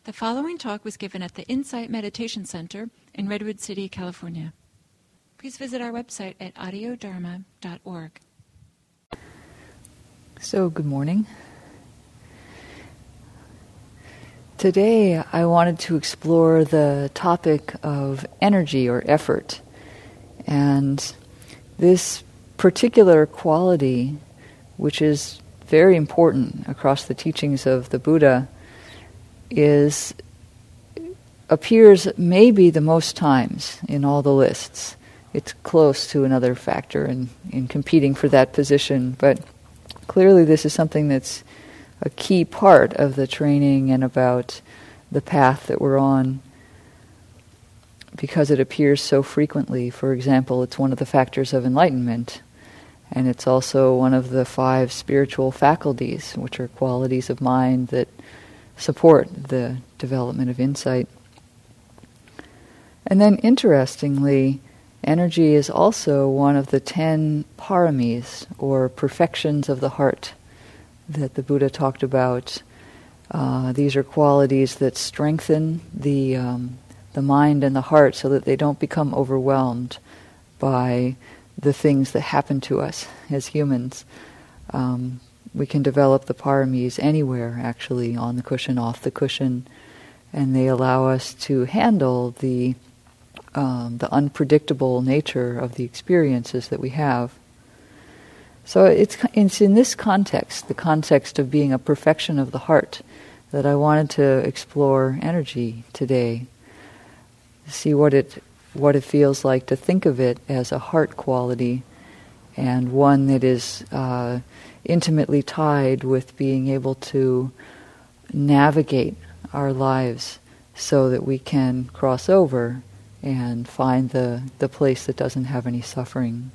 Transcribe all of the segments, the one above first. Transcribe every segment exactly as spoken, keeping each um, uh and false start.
The following talk was given at the Insight Meditation Center in Redwood City, California. Please visit our website at audio dharma dot org. So, good morning. Today I wanted to explore the topic of energy or effort. And this particular quality, which is very important across the teachings of the Buddha, is appears maybe the most times in all the lists. It's close to another factor in, in competing for that position, but clearly this is something that's a key part of the training and about the path that we're on, because it appears so frequently. For example, it's one of the factors of enlightenment, and it's also one of the five spiritual faculties, which are qualities of mind that support the development of insight. And then, interestingly, energy is also one of the ten paramis, or perfections of the heart, that the Buddha talked about. Uh, these are qualities that strengthen the um, the mind and the heart so that they don't become overwhelmed by the things that happen to us as humans. Um, we can develop the paramis anywhere, actually, on the cushion, off the cushion, and they allow us to handle the um, the unpredictable nature of the experiences that we have. So it's, it's in this context, the context of being a perfection of the heart, that I wanted to explore energy today. See what it what it feels like to think of it as a heart quality, and one that is uh, intimately tied with being able to navigate our lives so that we can cross over and find the, the place that doesn't have any suffering.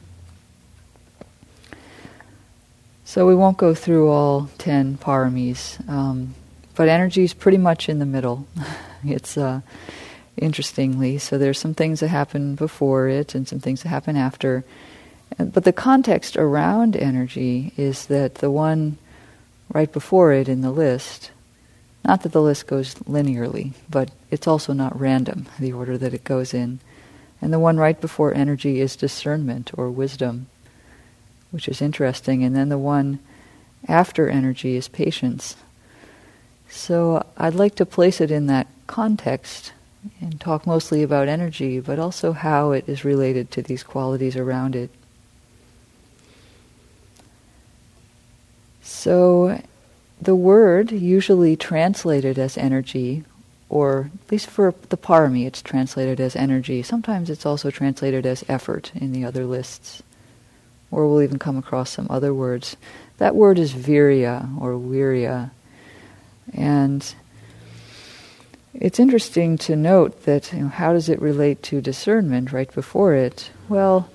So we won't go through all ten paramis, um, but energy is pretty much in the middle. It's uh, interestingly, so there's some things that happen before it and some things that happen after. But the context around energy is that the one right before it in the list, not that the list goes linearly, but it's also not random, the order that it goes in. And the one right before energy is discernment or wisdom, which is interesting. And then the one after energy is patience. So I'd like to place it in that context and talk mostly about energy, but also how it is related to these qualities around it. So the word usually translated as energy, or at least for the parami it's translated as energy. Sometimes it's also translated as effort in the other lists. Or we'll even come across some other words. That word is virya or virya. And it's interesting to note that, you know, how does it relate to discernment right before it? Well,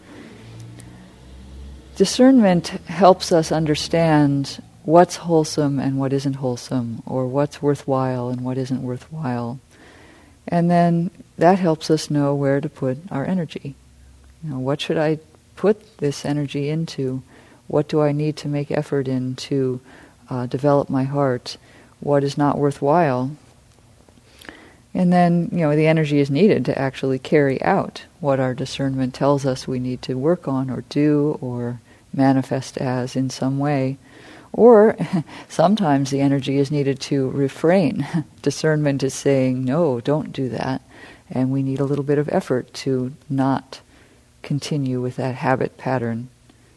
discernment helps us understand what's wholesome and what isn't wholesome, or what's worthwhile and what isn't worthwhile. And then that helps us know where to put our energy. You know, what should I put this energy into? What do I need to make effort in to uh, develop my heart? What is not worthwhile? And then, you know, the energy is needed to actually carry out what our discernment tells us we need to work on or do or manifest as in some way. Or sometimes the energy is needed to refrain. Discernment is saying, no, don't do that. And we need a little bit of effort to not continue with that habit pattern.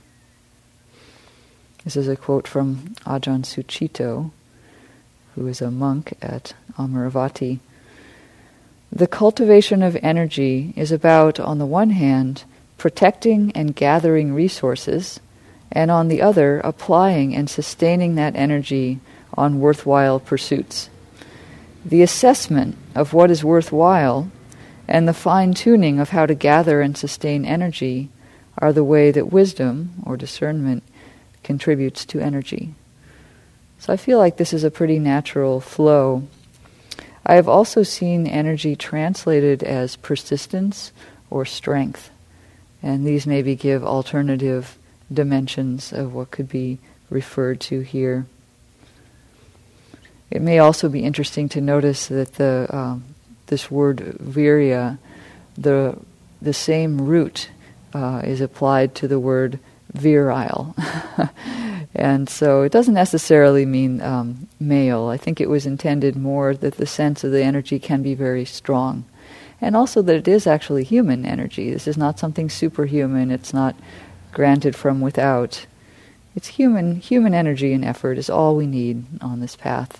This is a quote from Ajahn Sucitto, who is a monk at Amaravati. The cultivation of energy is about, on the one hand, protecting and gathering resources, and on the other, applying and sustaining that energy on worthwhile pursuits. The assessment of what is worthwhile and the fine-tuning of how to gather and sustain energy are the way that wisdom, or discernment, contributes to energy. So I feel like this is a pretty natural flow. I have also seen energy translated as persistence or strength, and these maybe give alternative dimensions of what could be referred to here. It may also be interesting to notice that the um, this word virya, the the same root uh, is applied to the word virile. And so it doesn't necessarily mean um, male. I think it was intended more that the sense of the energy can be very strong. And also that it is actually human energy. This is not something superhuman. It's not granted from without. It's human. Human energy and effort is all we need on this path.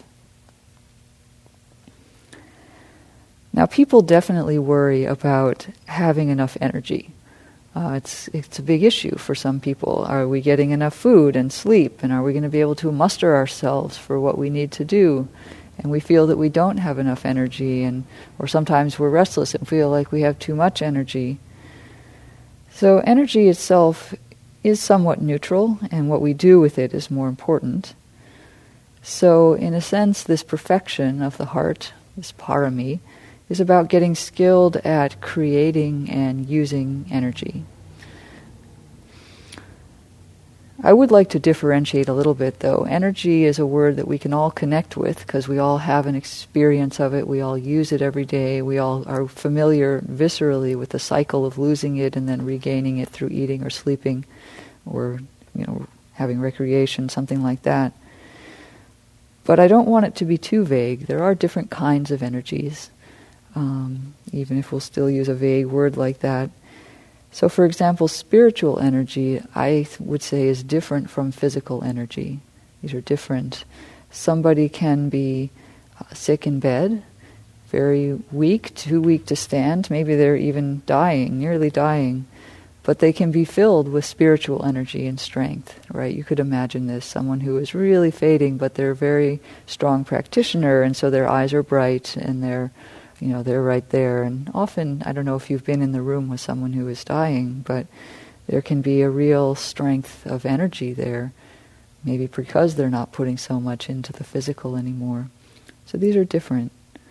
Now, people definitely worry about having enough energy. Uh, it's it's a big issue for some people. Are we getting enough food and sleep? And are we going to be able to muster ourselves for what we need to do? And we feel that we don't have enough energy, and or sometimes we're restless and feel like we have too much energy. So energy itself is somewhat neutral, and what we do with it is more important. So in a sense, this perfection of the heart, this parami, is about getting skilled at creating and using energy. I would like to differentiate a little bit, though. Energy is a word that we can all connect with because we all have an experience of it. We all use it every day. We all are familiar viscerally with the cycle of losing it and then regaining it through eating or sleeping or, you know, having recreation, something like that. But I don't want it to be too vague. There are different kinds of energies. Um, even if we'll still use a vague word like that. So, for example, spiritual energy, I th- would say, is different from physical energy. These are different. Somebody can be uh, sick in bed, very weak, too weak to stand. Maybe they're even dying, nearly dying. But they can be filled with spiritual energy and strength, right? You could imagine this, someone who is really fading, but they're a very strong practitioner, and so their eyes are bright and they're You know, they're right there. And often, I don't know if you've been in the room with someone who is dying, but there can be a real strength of energy there, maybe because they're not putting so much into the physical anymore. So these are different.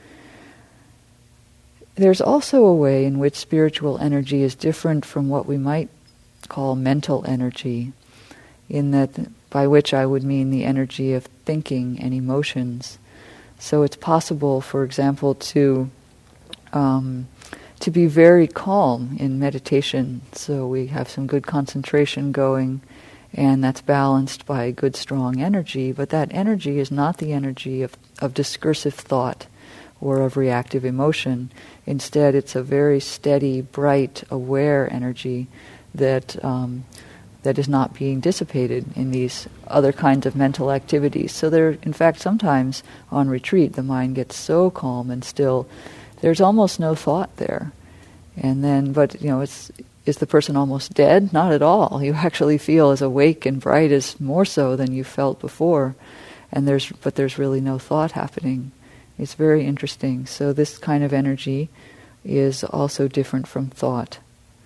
There's also a way in which spiritual energy is different from what we might call mental energy, in that, by which I would mean the energy of thinking and emotions. So it's possible, for example, to um, to be very calm in meditation. So we have some good concentration going, and that's balanced by good, strong energy. But that energy is not the energy of, of discursive thought or of reactive emotion. Instead, it's a very steady, bright, aware energy that um, that is not being dissipated in these other kinds of mental activities. So there, in fact, sometimes on retreat, the mind gets so calm and still, there's almost no thought there. And then, but, you know, it's, is the person almost dead? Not at all. You actually feel as awake and bright as more so than you felt before. And there's, but there's really no thought happening. It's very interesting. So this kind of energy is also different from thought.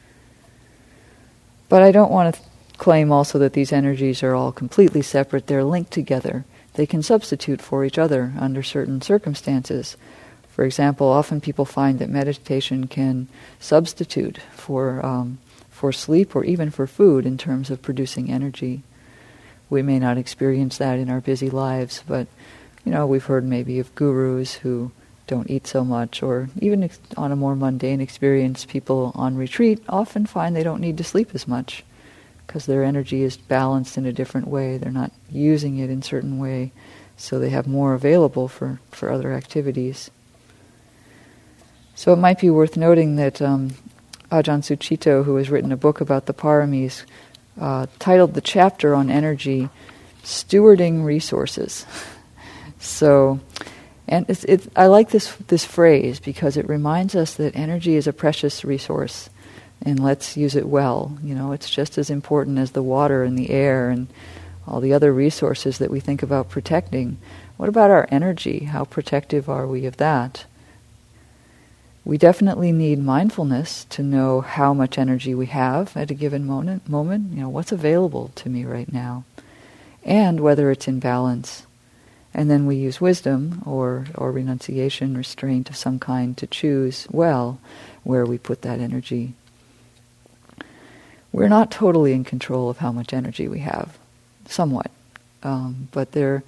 But I don't want to claim also that these energies are all completely separate. They're linked together. They can substitute for each other under certain circumstances. For example, often people find that meditation can substitute for um, for sleep or even for food in terms of producing energy. We may not experience that in our busy lives, but you know, we've heard maybe of gurus who don't eat so much, or even ex- on a more mundane experience, people on retreat often find they don't need to sleep as much, because their energy is balanced in a different way. They're not using it in a certain way, so they have more available for, for other activities. So it might be worth noting that um, Ajahn Sucitto, who has written a book about the paramis, uh, titled the chapter on energy, Stewarding Resources. So, and it's, it's, I like this this phrase because it reminds us that energy is a precious resource, and let's use it well. You know, it's just as important as the water and the air and all the other resources that we think about protecting. What about our energy? How protective are we of that? We definitely need mindfulness to know how much energy we have at a given moment, moment. You know, what's available to me right now, and whether it's in balance. And then we use wisdom or, or renunciation, restraint of some kind to choose well where we put that energy. We're not totally in control of how much energy we have, somewhat. Um, but there,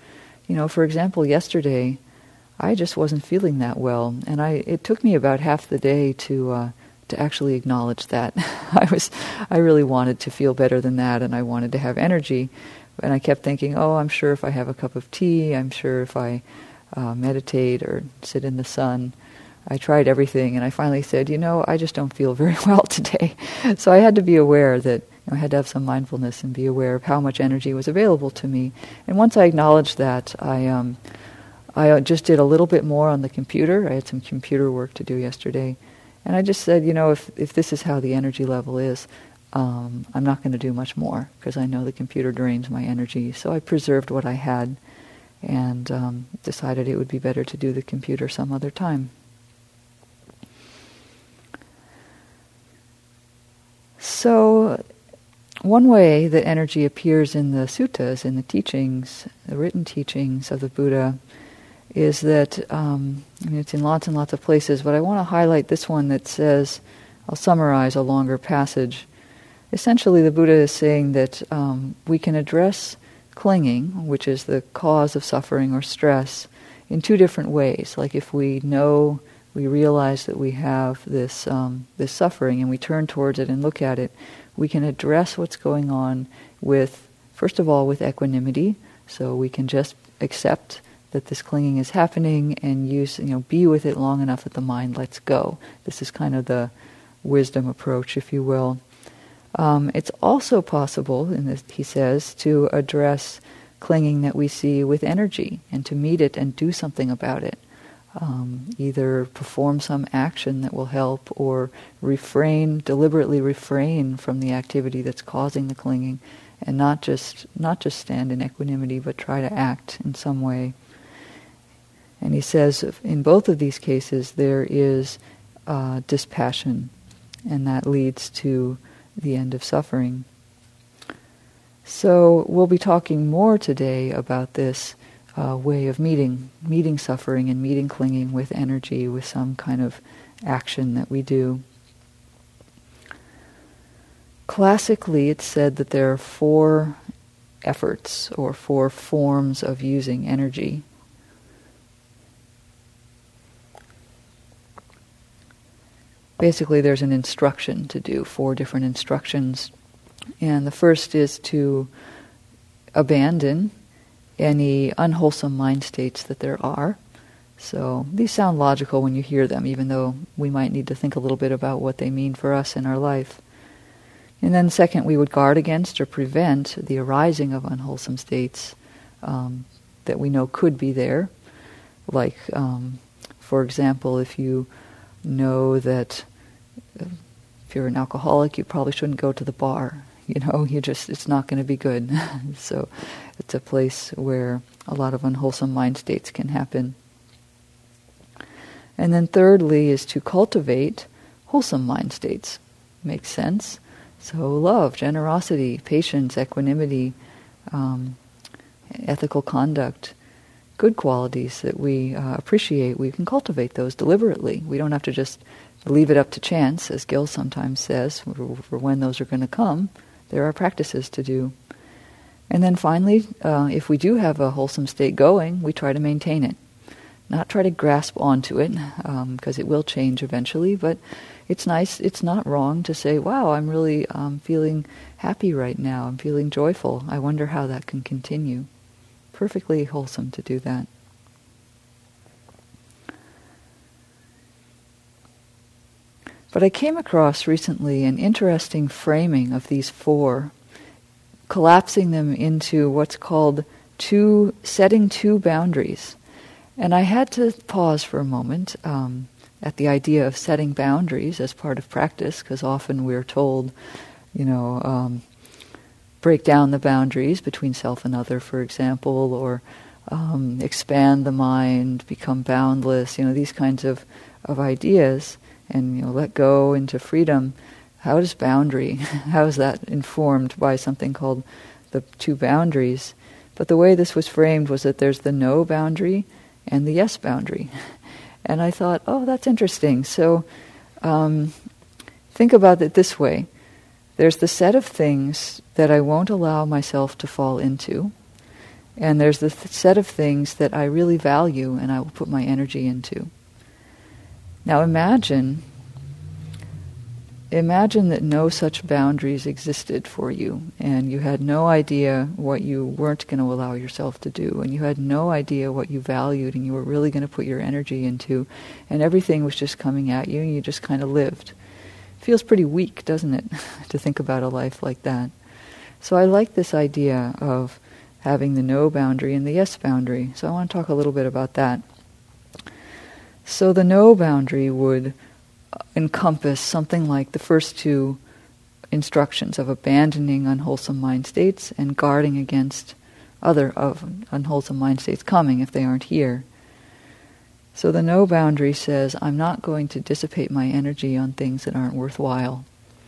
you know, for example, yesterday, I just wasn't feeling that well, and I it took me about half the day to uh, to actually acknowledge that. I was I really wanted to feel better than that, and I wanted to have energy, and I kept thinking, oh, I'm sure if I have a cup of tea, I'm sure if I uh, meditate or sit in the sun. I tried everything, and I finally said, you know, I just don't feel very well today. So I had to be aware that, you know, I had to have some mindfulness and be aware of how much energy was available to me. And once I acknowledged that, I um, I just did a little bit more on the computer. I had some computer work to do yesterday. And I just said, you know, if if this is how the energy level is, um, I'm not going to do much more, because I know the computer drains my energy. So I preserved what I had and um, decided it would be better to do the computer some other time. So one way that energy appears in the suttas, in the teachings, the written teachings of the Buddha, is that, um, I mean, it's in lots and lots of places, but I want to highlight this one that says, I'll summarize a longer passage. Essentially, the Buddha is saying that um, we can address clinging, which is the cause of suffering or stress, in two different ways. Like if we know, we realize that we have this um, this suffering and we turn towards it and look at it, we can address what's going on with, first of all, with equanimity. So we can just accept that this clinging is happening and use, you know, be with it long enough that the mind lets go. This is kind of the wisdom approach, if you will. Um, it's also possible, in this, he says, to address clinging that we see with energy and to meet it and do something about it. Um, either perform some action that will help, or refrain, deliberately refrain from the activity that's causing the clinging, and not just not just stand in equanimity, but try to act in some way. And he says in both of these cases there is uh, dispassion, and that leads to the end of suffering. So we'll be talking more today about this Uh, way of meeting meeting suffering and meeting clinging with energy, with some kind of action that we do. Classically, it's said that there are four efforts or four forms of using energy. Basically, there's an instruction to do, four different instructions. And the first is to abandon any unwholesome mind states that there are. So these sound logical when you hear them, even though we might need to think a little bit about what they mean for us in our life. And then second, we would guard against or prevent the arising of unwholesome states um, that we know could be there. Like, um, for example, if you know that if you're an alcoholic, you probably shouldn't go to the bar. You know, you just, it's not going to be good. So it's a place where a lot of unwholesome mind states can happen. And then thirdly is to cultivate wholesome mind states. Makes sense? So love, generosity, patience, equanimity, um, ethical conduct, good qualities that we uh, appreciate, we can cultivate those deliberately. We don't have to just leave it up to chance, as Gil sometimes says, for, for when those are going to come. There are practices to do. And then finally, uh, if we do have a wholesome state going, we try to maintain it. Not try to grasp onto it, because um, it will change eventually, but it's nice, it's not wrong to say, wow, I'm really um, feeling happy right now, I'm feeling joyful, I wonder how that can continue. Perfectly wholesome to do that. But I came across recently an interesting framing of these four, collapsing them into what's called two, setting two boundaries. And I had to pause for a moment um, at the idea of setting boundaries as part of practice, because often we're told, you know, um, break down the boundaries between self and other, for example, or um, expand the mind, become boundless, you know, these kinds of, of ideas. And, you know, let go into freedom. How does boundary, how is that informed by something called the two boundaries? But the way this was framed was that there's the no boundary and the yes boundary. And I thought, oh, that's interesting. So um, think about it this way. There's the set of things that I won't allow myself to fall into. And there's this set of things that I really value and I will put my energy into. Now imagine, imagine that no such boundaries existed for you, and you had no idea what you weren't going to allow yourself to do, and you had no idea what you valued and you were really going to put your energy into, and everything was just coming at you and you just kind of lived. It feels pretty weak, doesn't it, to think about a life like that? So I like this idea of having the no boundary and the yes boundary. So I want to talk a little bit about that. So the no boundary would encompass something like the first two instructions of abandoning unwholesome mind states and guarding against other of unwholesome mind states coming if they aren't here. So the no boundary says, I'm not going to dissipate my energy on things that aren't worthwhile.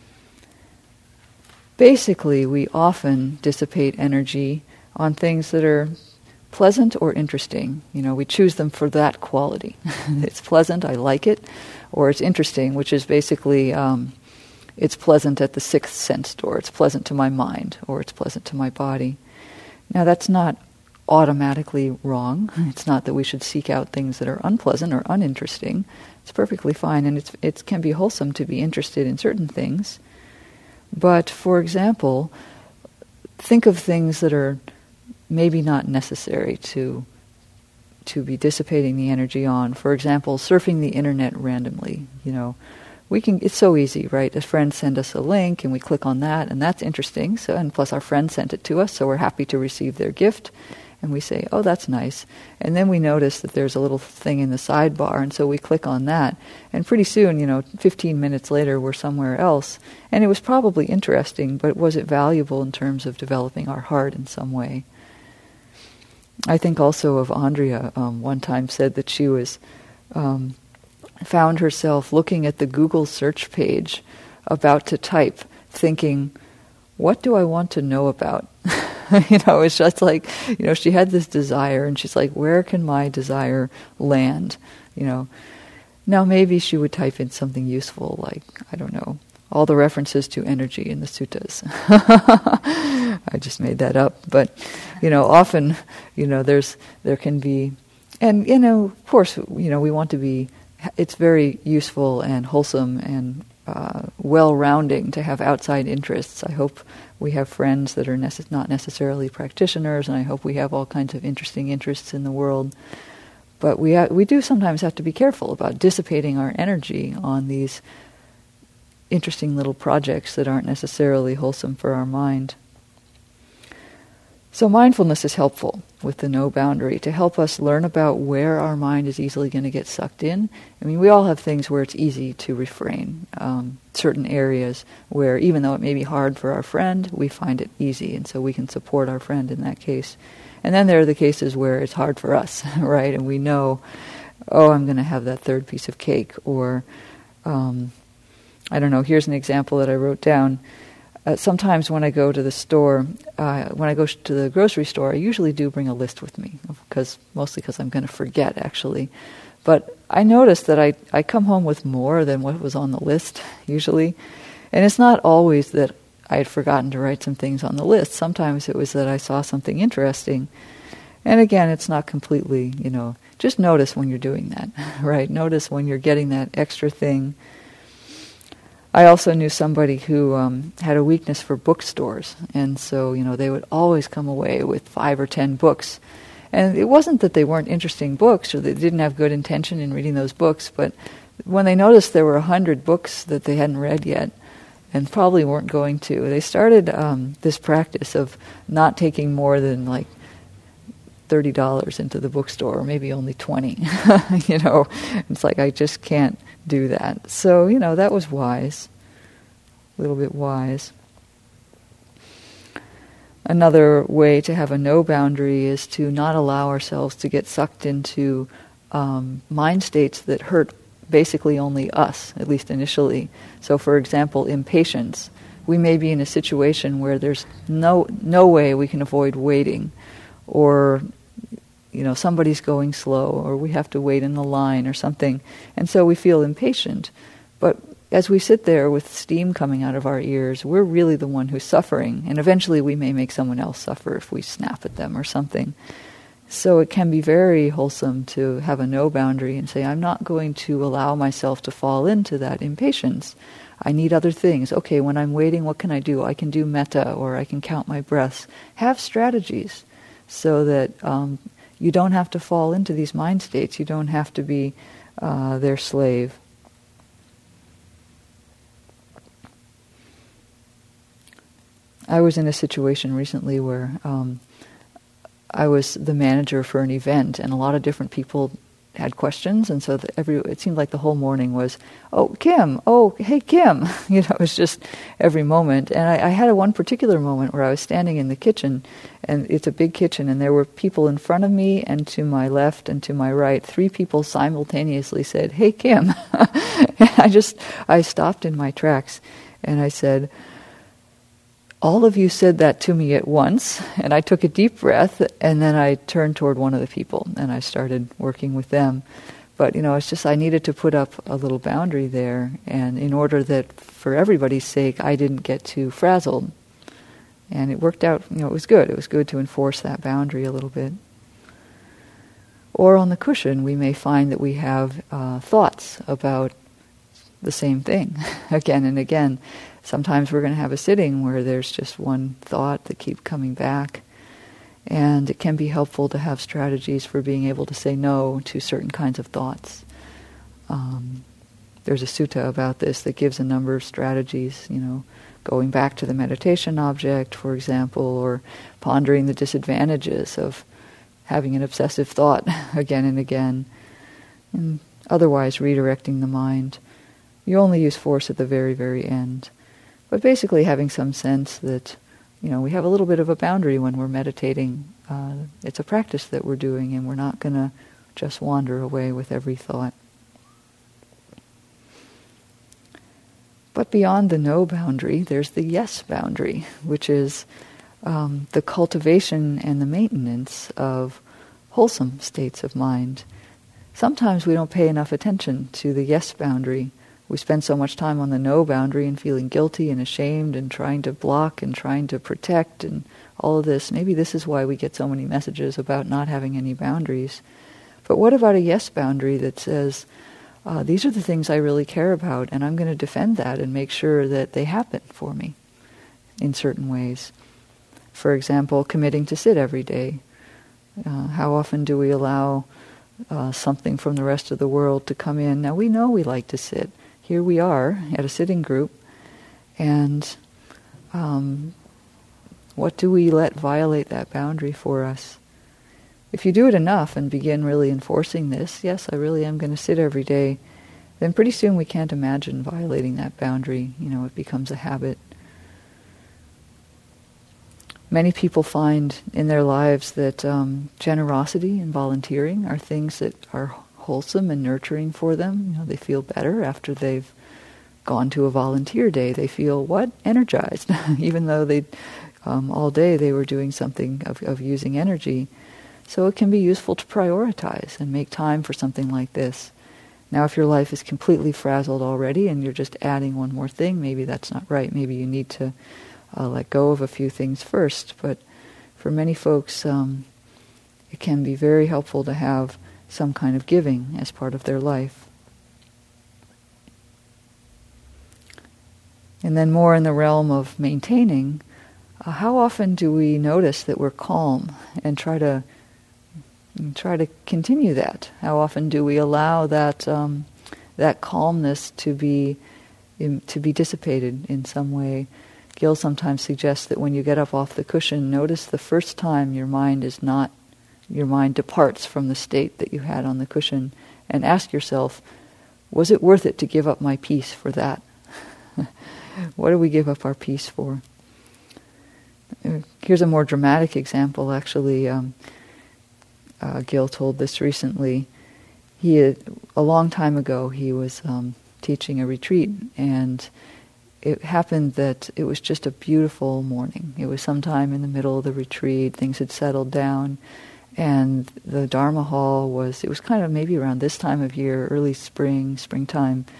Basically, we often dissipate energy on things that are pleasant or interesting. You know, we choose them for that quality. It's pleasant, I like it, or it's interesting, which is basically um, it's pleasant at the sixth sense door. It's pleasant to my mind, or it's pleasant to my body. Now, that's not automatically wrong. It's not that we should seek out things that are unpleasant or uninteresting. It's perfectly fine, and it's, it can be wholesome to be interested in certain things. But, for example, think of things that are maybe not necessary to to be dissipating the energy on. For example, surfing the internet randomly. You know, we can. It's so easy, right? A friend send us a link, and we click on that, and that's interesting. So, and plus, our friend sent it to us, so we're happy to receive their gift. And we say, oh, that's nice. And then we notice that there's a little thing in the sidebar, and so we click on that. And pretty soon, you know, fifteen minutes later, we're somewhere else. And it was probably interesting, but was it valuable in terms of developing our heart in some way? I think also of Andrea, um, one time said that she was um, found herself looking at the Google search page about to type, thinking, what do I want to know about? You know, it's just like, you know, she had this desire, and she's like, where can my desire land? You know, now maybe she would type in something useful, like, I don't know, all the references to energy in the suttas. I just made that up, but, you know, often, you know, there's, there can be, and, you know, of course, you know, we want to be, it's very useful and wholesome and uh, well-rounding to have outside interests. I hope we have friends that are necess- not necessarily practitioners, and I hope we have all kinds of interesting interests in the world. But we ha- we do sometimes have to be careful about dissipating our energy on these interesting little projects that aren't necessarily wholesome for our mind. So mindfulness is helpful with the no boundary to help us learn about where our mind is easily going to get sucked in. I mean, we all have things where it's easy to refrain. Um, certain areas where, even though it may be hard for our friend, we find it easy, and so we can support our friend in that case. And then there are the cases where it's hard for us, right? And we know, oh, I'm going to have that third piece of cake, or um, I don't know. Here's an example that I wrote down. Uh, sometimes when I go to the store, uh, when I go sh- to the grocery store, I usually do bring a list with me, because mostly because I'm going to forget, actually. But I noticed that I, I come home with more than what was on the list, usually. And it's not always that I had forgotten to write some things on the list. Sometimes it was that I saw something interesting. And again, it's not completely, you know, just notice when you're doing that, right? Notice when you're getting that extra thing. I also knew somebody who um, had a weakness for bookstores, and so, you know, they would always come away with five or ten books. And it wasn't that they weren't interesting books or they didn't have good intention in reading those books, but when they noticed there were a hundred books that they hadn't read yet and probably weren't going to, they started um, this practice of not taking more than like thirty dollars into the bookstore, or maybe only twenty. You know, it's like, I just can't do that. So, you know, that was wise, a little bit wise. Another way to have a no boundary is to not allow ourselves to get sucked into um, mind states that hurt basically only us, at least initially. So, for example, impatience. We may be in a situation where there's no no way we can avoid waiting, or, you know, somebody's going slow, or we have to wait in the line or something, and so we feel impatient. But as we sit there with steam coming out of our ears, we're really the one who's suffering, and eventually we may make someone else suffer if we snap at them or something. So it can be very wholesome to have a no boundary and say, I'm not going to allow myself to fall into that impatience. I need other things. Okay, when I'm waiting, what can I do? I can do metta, or I can count my breaths. Have strategies so that um, you don't have to fall into these mind states. You don't have to be uh, their slave. I was in a situation recently where um, I was the manager for an event, and a lot of different people had questions, and so the, every it seemed like the whole morning was, oh, Kim, oh, hey, Kim. You know, it was just every moment. And I, I had a one particular moment where I was standing in the kitchen, and it's a big kitchen, and there were people in front of me and to my left and to my right. Three people simultaneously said, hey, Kim. And I just, I stopped in my tracks, and I said, all of you said that to me at once, and I took a deep breath, and then I turned toward one of the people, and I started working with them. But, you know, it's just I needed to put up a little boundary there, and in order that, for everybody's sake, I didn't get too frazzled. And it worked out, you know, it was good. It was good to enforce that boundary a little bit. Or on the cushion, we may find that we have uh, thoughts about the same thing again and again. Sometimes we're going to have a sitting where there's just one thought that keeps coming back. And it can be helpful to have strategies for being able to say no to certain kinds of thoughts. Um, there's a sutta about this that gives a number of strategies, you know, going back to the meditation object, for example, or pondering the disadvantages of having an obsessive thought again and again, and otherwise redirecting the mind. You only use force at the very, very end. But basically having some sense that, you know, we have a little bit of a boundary when we're meditating. Uh, it's a practice that we're doing, and we're not going to just wander away with every thought. But beyond the no boundary, there's the yes boundary, which is um, the cultivation and the maintenance of wholesome states of mind. Sometimes we don't pay enough attention to the yes boundary. We spend so much time on the no boundary and feeling guilty and ashamed and trying to block and trying to protect and all of this. Maybe this is why we get so many messages about not having any boundaries. But what about a yes boundary that says, uh, these are the things I really care about, and I'm going to defend that and make sure that they happen for me in certain ways. For example, committing to sit every day. Uh, how often do we allow uh, something from the rest of the world to come in? Now, we know we like to sit. Here we are at a sitting group, and um, what do we let violate that boundary for us? If you do it enough and begin really enforcing this, yes, I really am going to sit every day, then pretty soon we can't imagine violating that boundary. You know, it becomes a habit. Many people find in their lives that um, generosity and volunteering are things that are wholesome and nurturing for them. You know, they feel better after they've gone to a volunteer day. They feel, what? Energized. Even though they, um, all day they were doing something of, of using energy. So it can be useful to prioritize and make time for something like this. Now, if your life is completely frazzled already and you're just adding one more thing, maybe that's not right. Maybe you need to uh, let go of a few things first. But for many folks, um, it can be very helpful to have some kind of giving as part of their life. And then more in the realm of maintaining, uh, how often do we notice that we're calm and try to and try to continue that? How often do we allow that um, that calmness to be in, to be dissipated in some way? Gil sometimes suggests that when you get up off the cushion, notice the first time your mind is not your mind departs from the state that you had on the cushion, and ask yourself, was it worth it to give up my peace for that? What do we give up our peace for? Here's a more dramatic example, actually. Um, uh, Gil told this recently. He had, a long time ago, he was um, teaching a retreat, and it happened that it was just a beautiful morning. It was sometime in the middle of the retreat. Things had settled down. And the Dharma hall was, it was kind of maybe around this time of year, early spring, springtime.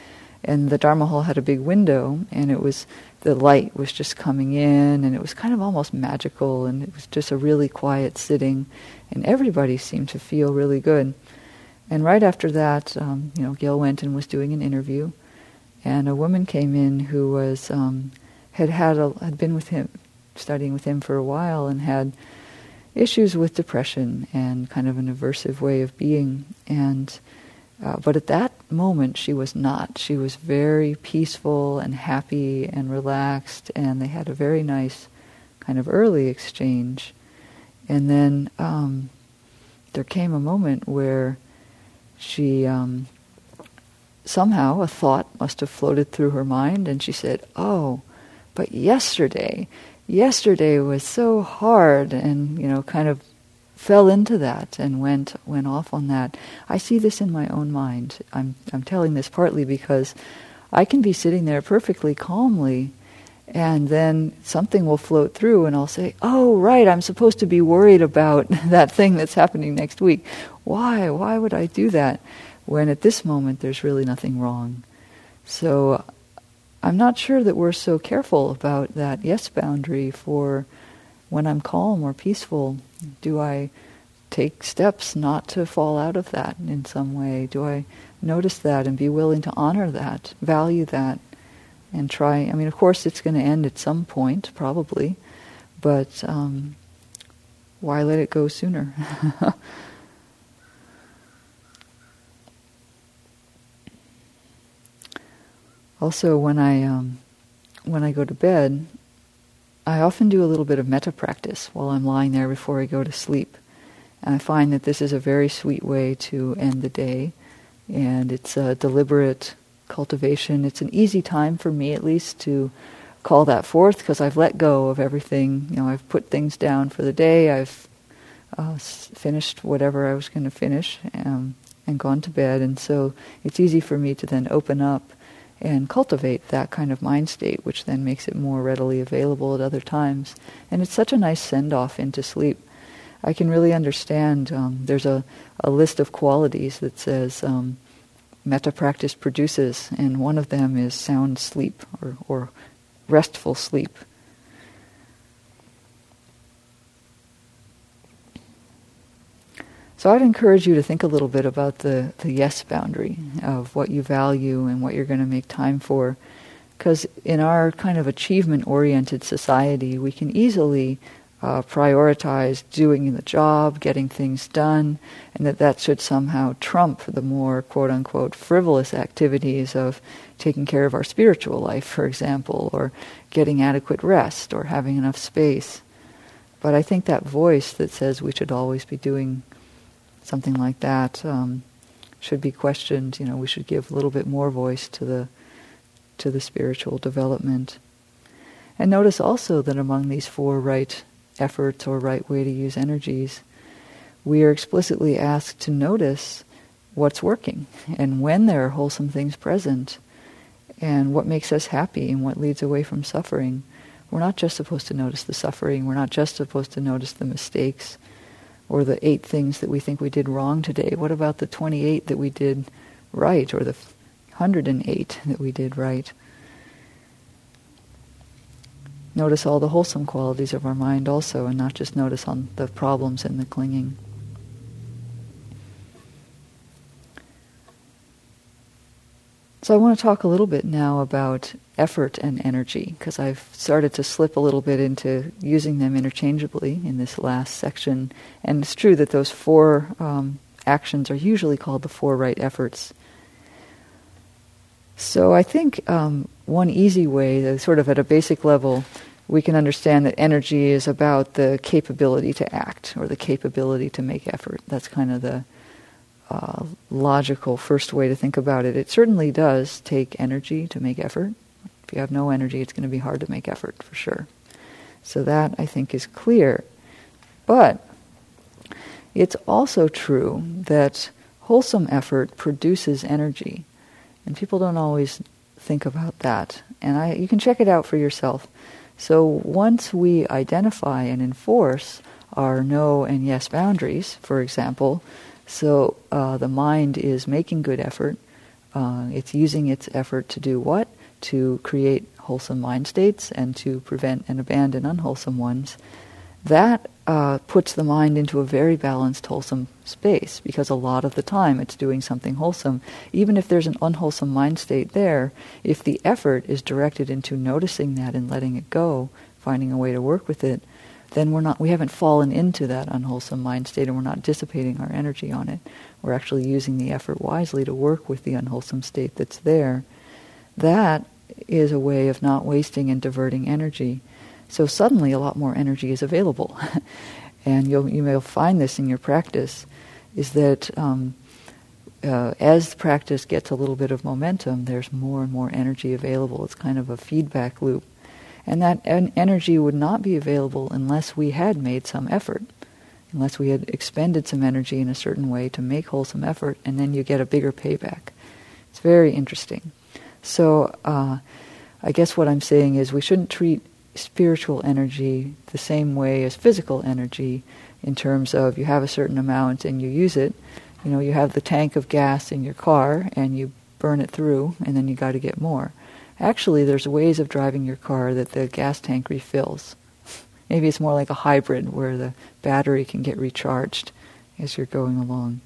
And the Dharma hall had a big window, and it was, the light was just coming in, and it was kind of almost magical, and it was just a really quiet sitting, and everybody seemed to feel really good. And right after that, um, you know, Gil went and was doing an interview, and a woman came in who was um, had had a, had been with him, studying with him for a while, and had issues with depression and kind of an aversive way of being. And uh, but at that moment, she was not. She was very peaceful and happy and relaxed, and they had a very nice kind of early exchange. And then um, there came a moment where she um, somehow a thought must have floated through her mind, and she said, "Oh, but yesterday, yesterday was so hard," and you know, kind of fell into that and went went off on that. I see this in my own mind. I'm I'm telling this partly because I can be sitting there perfectly calmly, and then something will float through, and I'll say, "Oh, right, I'm supposed to be worried about that thing that's happening next week. Why? Why would I do that?" When at this moment there's really nothing wrong. So I'm not sure that we're so careful about that yes boundary for when I'm calm or peaceful. Do I take steps not to fall out of that in some way? Do I notice that and be willing to honor that, value that, and try? I mean, of course it's going to end at some point, probably, but um, why let it go sooner? Also, when I um, when I go to bed, I often do a little bit of metta practice while I'm lying there before I go to sleep. And I find that this is a very sweet way to end the day, and it's a deliberate cultivation. It's an easy time for me, at least, to call that forth because I've let go of everything. You know, I've put things down for the day. I've uh, finished whatever I was going to finish um, and gone to bed, and so it's easy for me to then open up and cultivate that kind of mind state, which then makes it more readily available at other times. And it's such a nice send-off into sleep. I can really understand, um, there's a, a list of qualities that says um, metta practice produces, and one of them is sound sleep, or, or restful sleep. So I'd encourage you to think a little bit about the, the yes boundary of what you value and what you're going to make time for. Because in our kind of achievement-oriented society, we can easily uh, prioritize doing the job, getting things done, and that that should somehow trump the more quote-unquote frivolous activities of taking care of our spiritual life, for example, or getting adequate rest, or having enough space. But I think that voice that says we should always be doing something like that um, should be questioned. You know, we should give a little bit more voice to the to the spiritual development. And notice also that among these four right efforts or right way to use energies, we are explicitly asked to notice what's working and when there are wholesome things present and what makes us happy and what leads away from suffering. We're not just supposed to notice the suffering. We're not just supposed to notice the mistakes or the eight things that we think we did wrong today. What about the twenty-eight that we did right, or the one hundred eight that we did right? Notice all the wholesome qualities of our mind also, and not just notice on the problems and the clinging. So I want to talk a little bit now about effort and energy, because I've started to slip a little bit into using them interchangeably in this last section. And it's true that those four um, actions are usually called the four right efforts. So I think um, one easy way, that sort of at a basic level, we can understand that energy is about the capability to act, or the capability to make effort. That's kind of the Uh, logical first way to think about it. It certainly does take energy to make effort. If you have no energy, it's going to be hard to make effort, for sure. So that, I think, is clear. But it's also true that wholesome effort produces energy. And people don't always think about that. And I, you can check it out for yourself. So once we identify and enforce our no and yes boundaries, for example, so uh, the mind is making good effort, uh, it's using its effort to do what? To create wholesome mind states and to prevent and abandon unwholesome ones. That uh, puts the mind into a very balanced, wholesome space, because a lot of the time it's doing something wholesome. Even if there's an unwholesome mind state there, if the effort is directed into noticing that and letting it go, finding a way to work with it, then we're not, we haven't fallen into that unwholesome mind state, and we're not dissipating our energy on it. We're actually using the effort wisely to work with the unwholesome state that's there. That is a way of not wasting and diverting energy. So suddenly a lot more energy is available. And you'll, you may find this in your practice, is that um, uh, as the practice gets a little bit of momentum, there's more and more energy available. It's kind of a feedback loop. And that en- energy would not be available unless we had made some effort, unless we had expended some energy in a certain way to make wholesome effort, and then you get a bigger payback. It's very interesting. So uh, I guess what I'm saying is we shouldn't treat spiritual energy the same way as physical energy, in terms of you have a certain amount and you use it. You know, you have the tank of gas in your car and you burn it through, and then you got to get more. Actually, there's ways of driving your car that the gas tank refills. Maybe it's more like a hybrid where the battery can get recharged as you're going along.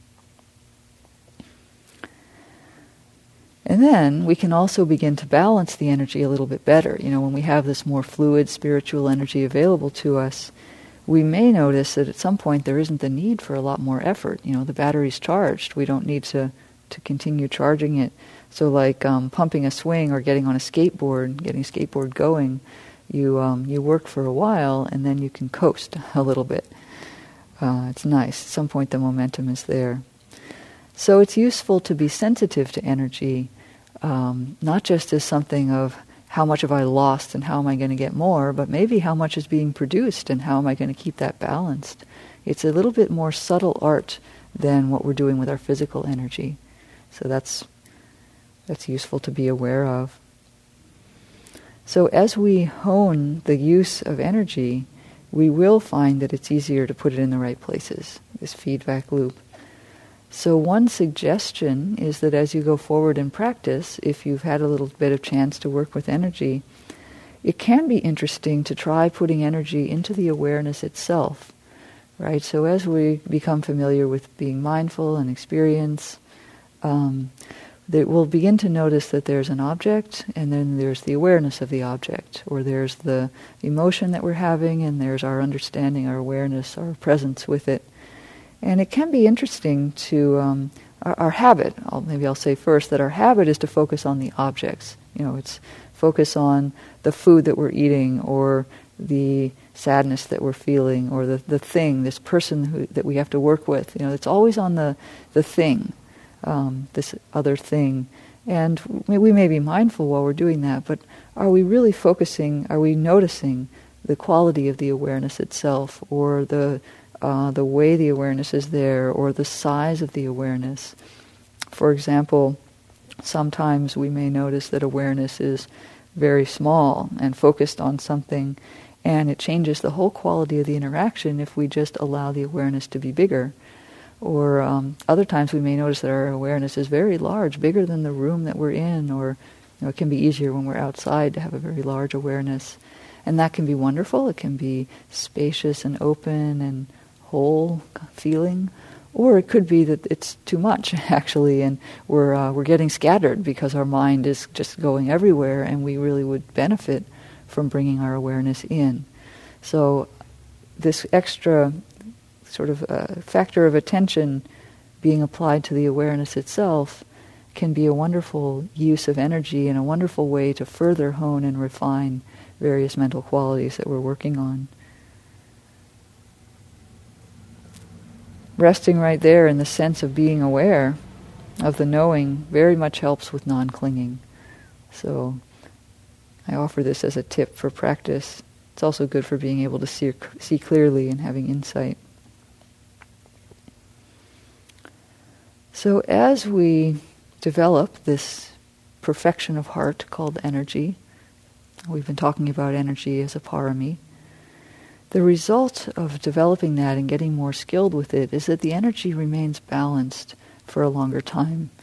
And then we can also begin to balance the energy a little bit better. You know, when we have this more fluid spiritual energy available to us, we may notice that at some point there isn't the need for a lot more effort. You know, the battery's charged. We don't need to, to continue charging it. So like um, pumping a swing or getting on a skateboard, getting a skateboard going, you um, you work for a while and then you can coast a little bit. Uh, it's nice. At some point the momentum is there. So it's useful to be sensitive to energy, um, not just as something of how much have I lost and how am I going to get more, but maybe how much is being produced and how am I going to keep that balanced. It's a little bit more subtle art than what we're doing with our physical energy. So that's that's useful to be aware of. So as we hone the use of energy, we will find that it's easier to put it in the right places, this feedback loop. So one suggestion is that as you go forward in practice, if you've had a little bit of chance to work with energy, it can be interesting to try putting energy into the awareness itself, right? So as we become familiar with being mindful and experience, um, that we'll begin to notice that there's an object, and then there's the awareness of the object, or there's the emotion that we're having, and there's our understanding, our awareness, our presence with it. And it can be interesting to, um, our, our habit, I'll, maybe I'll say first, that our habit is to focus on the objects. You know, it's focus on the food that we're eating, or the sadness that we're feeling, or the, the thing, this person who, that we have to work with. You know, it's always on the, the thing, um, this other thing. And we, we may be mindful while we're doing that, but are we really focusing, are we noticing the quality of the awareness itself, or the Uh, the way the awareness is there, or the size of the awareness? For example, sometimes we may notice that awareness is very small and focused on something, and it changes the whole quality of the interaction if we just allow the awareness to be bigger. Or um, other times we may notice that our awareness is very large, bigger than the room that we're in, or you know, it can be easier when we're outside to have a very large awareness. And that can be wonderful. It can be spacious and open and whole feeling, or it could be that it's too much actually, and we're uh, we're getting scattered because our mind is just going everywhere, and we really would benefit from bringing our awareness in. So this extra sort of uh, factor of attention being applied to the awareness itself can be a wonderful use of energy and a wonderful way to further hone and refine various mental qualities that we're working on. Resting right there in the sense of being aware of the knowing very much helps with non-clinging. So I offer this as a tip for practice. It's also good for being able to see, see clearly and having insight. So as we develop this perfection of heart called energy, we've been talking about energy as a parami, the result of developing that and getting more skilled with it is that the energy remains balanced for a longer time.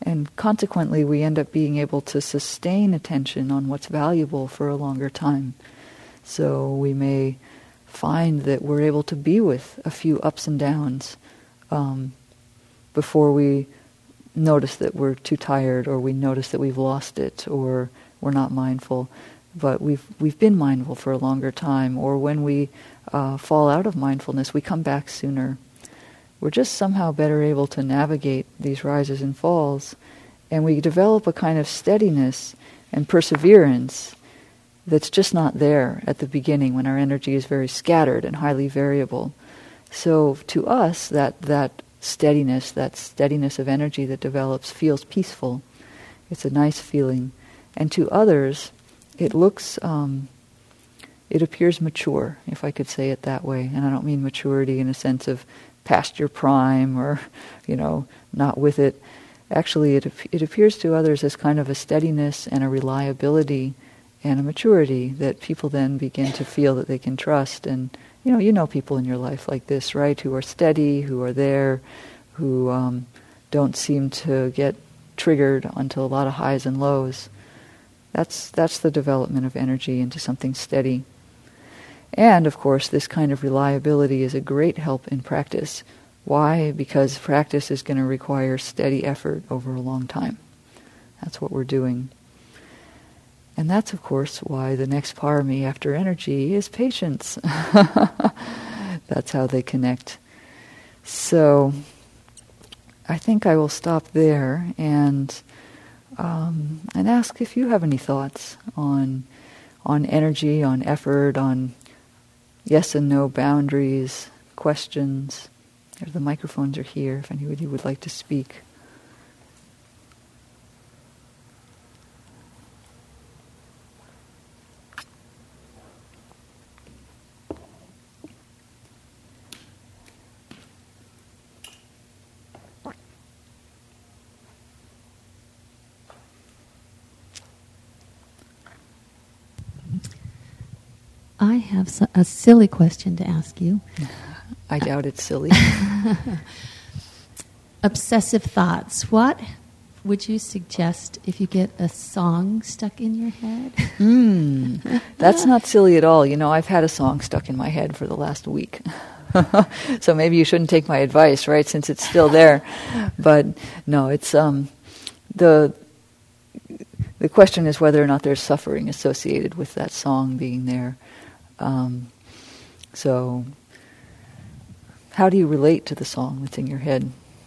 And consequently, we end up being able to sustain attention on what's valuable for a longer time. So we may find that we're able to be with a few ups and downs um, before we notice that we're too tired, or we notice that we've lost it, or we're not mindful. But we've we've been mindful for a longer time. Or when we uh, fall out of mindfulness, we come back sooner. We're just somehow better able to navigate these rises and falls, and we develop a kind of steadiness and perseverance that's just not there at the beginning when our energy is very scattered and highly variable. So to us, that that steadiness, that steadiness of energy that develops feels peaceful. It's a nice feeling. And to others, it looks, um, it appears mature, if I could say it that way. And I don't mean maturity in a sense of past your prime or, you know, not with it. Actually, it it appears to others as kind of a steadiness and a reliability and a maturity that people then begin to feel that they can trust. And, you know, you know people in your life like this, right, who are steady, who are there, who um, don't seem to get triggered onto a lot of highs and lows. That's that's the development of energy into something steady. And, of course, this kind of reliability is a great help in practice. Why? Because practice is going to require steady effort over a long time. That's what we're doing. And that's, of course, why the next parami after energy is patience. That's how they connect. So I think I will stop there and um, and ask if you have any thoughts on on energy, on effort, on yes and no boundaries, questions. The microphones are here if anybody would like to speak. I have a silly question to ask you. I doubt it's silly. Obsessive thoughts. What would you suggest if you get a song stuck in your head? Mm, that's not silly at all. You know, I've had a song stuck in my head for the last week. So maybe you shouldn't take my advice, right, since it's still there. But no, it's um, the the question is whether or not there's suffering associated with that song being there. Um, so how do you relate to the song that's in your head?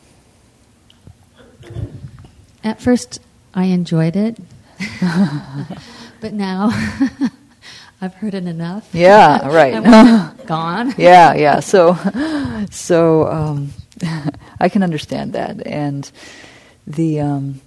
At first, I enjoyed it. But now, I've heard it enough. Yeah, right. I want it gone. Yeah, yeah. So, so um, I can understand that. And the um,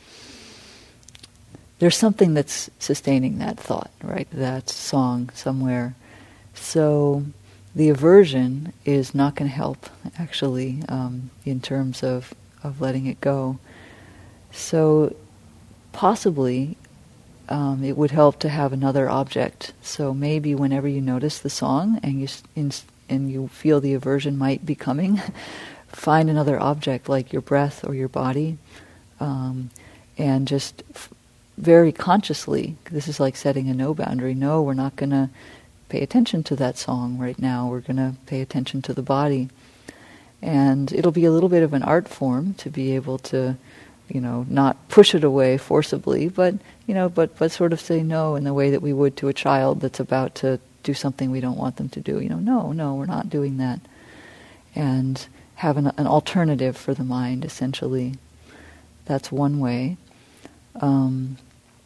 there's something that's sustaining that thought, right? That song somewhere. So the aversion is not going to help, actually, um, in terms of, of letting it go. So possibly um, it would help to have another object. So maybe whenever you notice the song and you in, and you feel the aversion might be coming, find another object like your breath or your body, um, and just f- very consciously, this is like setting a no boundary. No, we're not going to pay attention to that song right now. We're going to pay attention to the body. And it'll be a little bit of an art form to be able to, you know, not push it away forcibly, but, you know, but, but sort of say no in the way that we would to a child that's about to do something we don't want them to do. You know, no, no, we're not doing that. And have an, an alternative for the mind, essentially. That's one way. Um,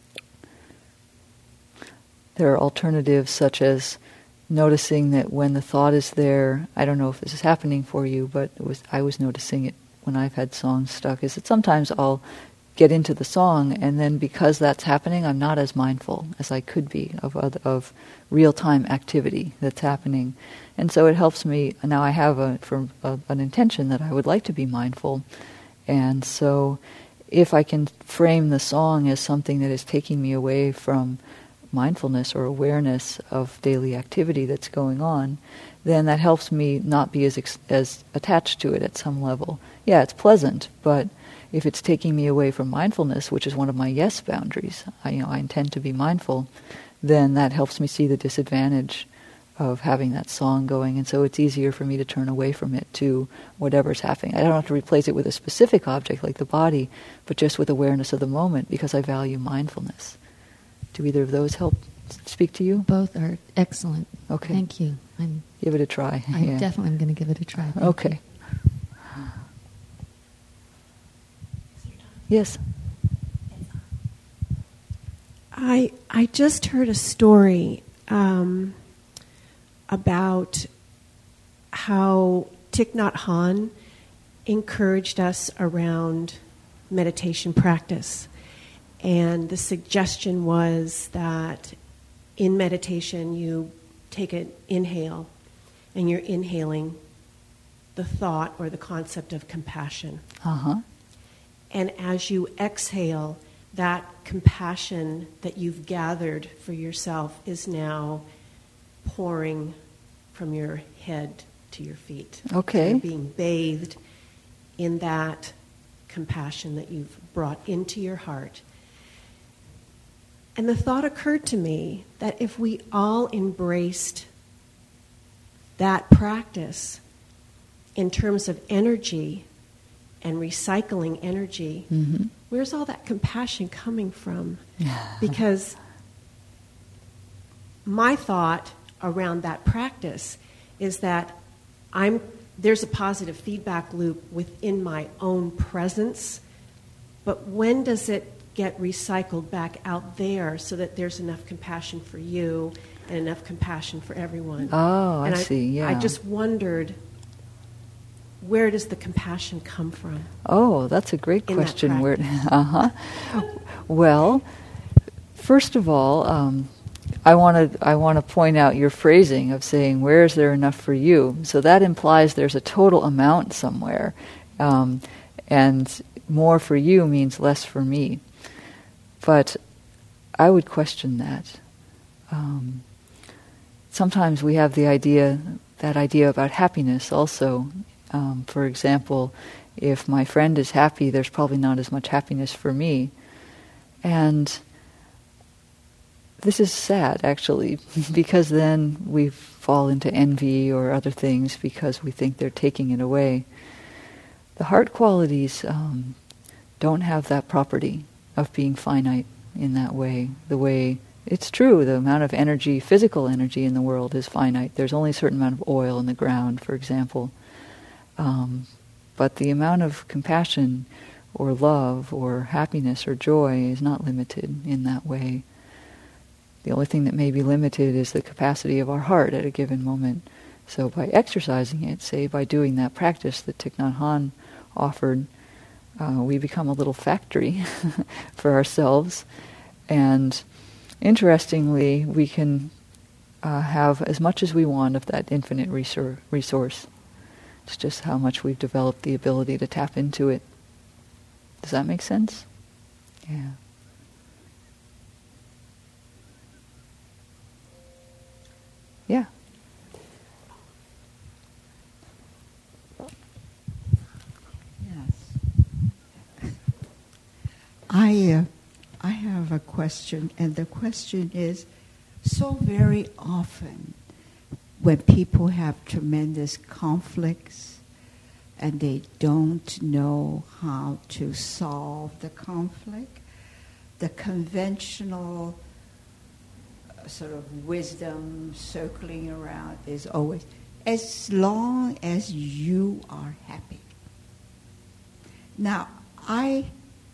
there are alternatives such as noticing that when the thought is there, I don't know if this is happening for you, but it was I was noticing it when I've had songs stuck, is that sometimes I'll get into the song, and then because that's happening, I'm not as mindful as I could be of of, of real-time activity that's happening. And so it helps me, now I have a, for a, an intention that I would like to be mindful, and so if I can frame the song as something that is taking me away from mindfulness or awareness of daily activity that's going on, then that helps me not be as ex- as attached to it at some level. Yeah, it's pleasant, but if it's taking me away from mindfulness, which is one of my yes boundaries, I, you know, I intend to be mindful, then that helps me see the disadvantage of having that song going, and so it's easier for me to turn away from it to whatever's happening. I don't have to replace it with a specific object like the body, but just with awareness of the moment, because I value mindfulness. Do either of those help speak to you? Both are excellent. Okay. Thank you. I'm, give it a try. I yeah. definitely am going to give it a try. Thank okay. you. Yes. I I just heard a story um, about how Thich Nhat Hanh encouraged us around meditation practice. And the suggestion was that in meditation you take an inhale and you're inhaling the thought or the concept of compassion. Uh-huh. And as you exhale, that compassion that you've gathered for yourself is now pouring from your head to your feet. Okay. So you're being bathed in that compassion that you've brought into your heart. And the thought occurred to me that if we all embraced that practice in terms of energy and recycling energy, mm-hmm. where's all that compassion coming from? Because my thought around that practice is that I'm there's a positive feedback loop within my own presence, but when does it get recycled back out there so that there's enough compassion for you and enough compassion for everyone? Oh, and I, I see, yeah. I just wondered, where does the compassion come from? Oh, that's a great in question. that Where? Uh-huh. Well, first of all, um, I want to I want to point out your phrasing of saying, "Where is there enough for you?" So that implies there's a total amount somewhere, um, and more for you means less for me. But I would question that. Um, sometimes we have the idea, that idea about happiness also. Um, for example, if my friend is happy, there's probably not as much happiness for me. And this is sad, actually, because then we fall into envy or other things because we think they're taking it away. The heart qualities um, don't have that property of being finite in that way. The way, it's true, the amount of energy, physical energy in the world is finite. There's only a certain amount of oil in the ground, for example. Um, but the amount of compassion or love or happiness or joy is not limited in that way. The only thing that may be limited is the capacity of our heart at a given moment. So by exercising it, say by doing that practice that Thich Nhat Hanh offered, uh, we become a little factory for ourselves. And interestingly, we can uh, have as much as we want of that infinite resor- resource. It's just how much we've developed the ability to tap into it. Does that make sense? Yeah. Yeah. Yes. I uh, I have a question, and the question is, so very often when people have tremendous conflicts and they don't know how to solve the conflict, the conventional sort of wisdom circling around is always, as long as you are happy. Now, I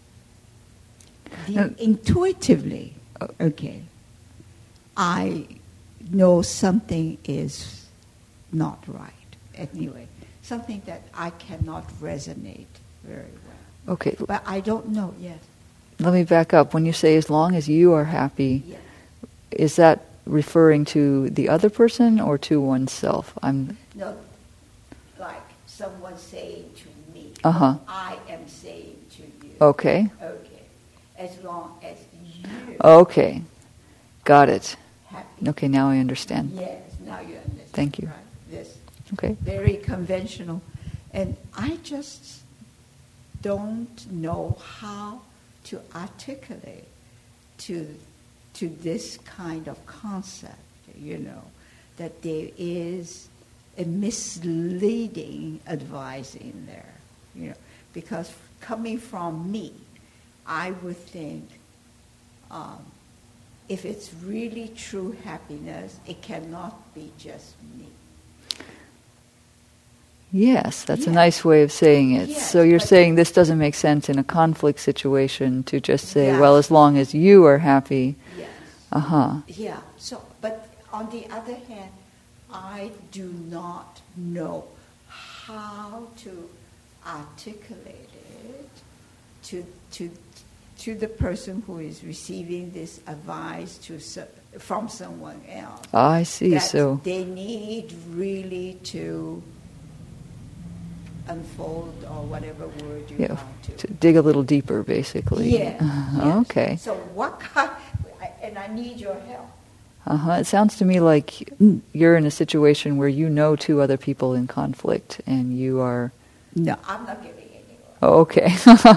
No. intuitively, okay, I know something is not right. Anyway, something that I cannot resonate very well. Okay. But I don't know, yes. Let me back up. When you say as long as you are happy, Yes. is that referring to the other person or to oneself? I'm No, like someone saying to me, Uh-huh. I am saying to you. okay. Okay. As long as you Okay. Got it. happy. Okay, now I understand. Yes, now you understand. Thank you. Right. This Okay. very conventional. And I just don't know how to articulate to to this kind of concept, you know, that there is a misleading advice in there, you know, because coming from me, I would think um, if it's really true happiness, it cannot be just me. Yes, that's Yeah. a nice way of saying it. Yes, so you're but- saying this doesn't make sense in a conflict situation to just say, Yeah. well, as long as you are happy, Yes. uh-huh. Yeah. So, but on the other hand, I do not know how to articulate it to to to the person who is receiving this advice to so- from someone else. I see, that so... they need really to unfold, or whatever word you Yeah, want to. to dig a little deeper, basically. Yeah. Uh, yes. Okay. So what kind? And I need your help. Uh-huh. It sounds to me like you're in a situation where you know two other people in conflict, and you are... No, I'm not giving anyone. Oh, okay.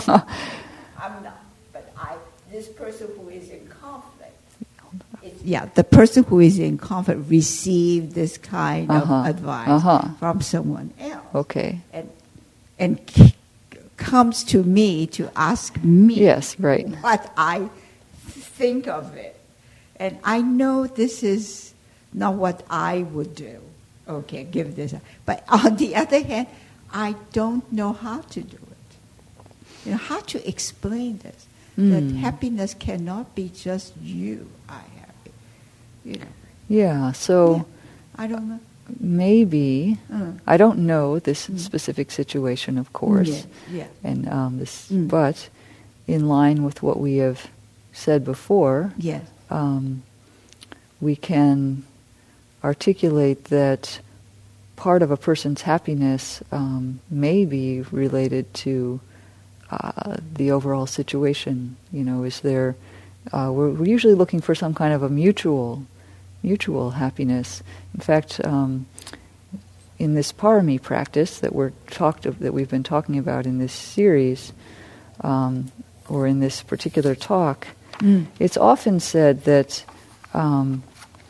I'm not. But I, this person who is in conflict, is, yeah, the person who is in conflict received this kind Uh-huh. of advice Uh-huh. from someone else, Okay. and and c- comes to me to ask me, Yes, right. what I think of it, and I know this is not what I would do. Okay, give this, but on the other hand, I don't know how to do it. You know, how to explain this? That Mm. happiness cannot be just you are happy. You know, Yeah, so Yeah. I don't know. maybe... Mm. I don't know this Mm. specific situation, of course, Yeah, yeah. and um, this, Mm. but in line with what we have said before, Yes. um, we can articulate that part of a person's happiness um, may be related to uh, the overall situation. You know, is there? Uh, we're, we're usually looking for some kind of a mutual, mutual happiness. In fact, um, in this parami practice that we're talked of, that we've been talking about in this series, um, or in this particular talk, Mm. it's often said that um,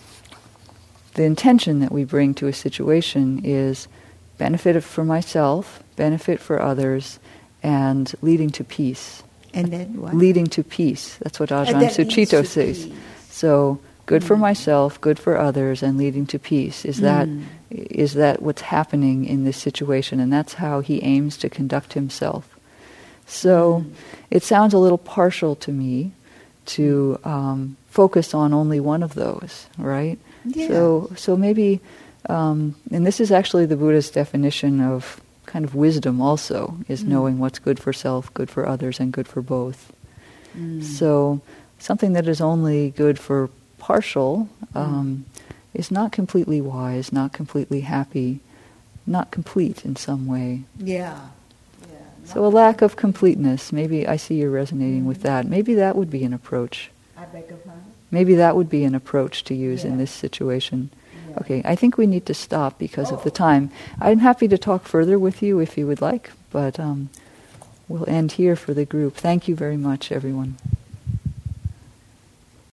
the intention that we bring to a situation is benefit for myself, benefit for others, and leading to peace. And then what? Leading to peace. That's what And Ajahn that leads Suchito to says. peace. So, good for Mm. myself, good for others, and leading to peace. Is that Mm. is that what's happening in this situation? And that's how he aims to conduct himself. So, Mm. it sounds a little partial to me to um, focus on only one of those, right? Yeah. So, so maybe, um, and this is actually the Buddha's definition of kind of wisdom also, is Mm. knowing what's good for self, good for others, and good for both. Mm. So something that is only good for partial um, is not completely wise, not completely happy, not complete in some way. Yeah. Yeah. So a lack of completeness. Maybe I see you're resonating with that. Maybe that would be an approach. I beg your pardon? Maybe that would be an approach to use in Yeah. this situation. Yeah. Okay, I think we need to stop because of the Oh. time. I'm happy to talk further with you if you would like, but um, we'll end here for the group. Thank you very much, everyone.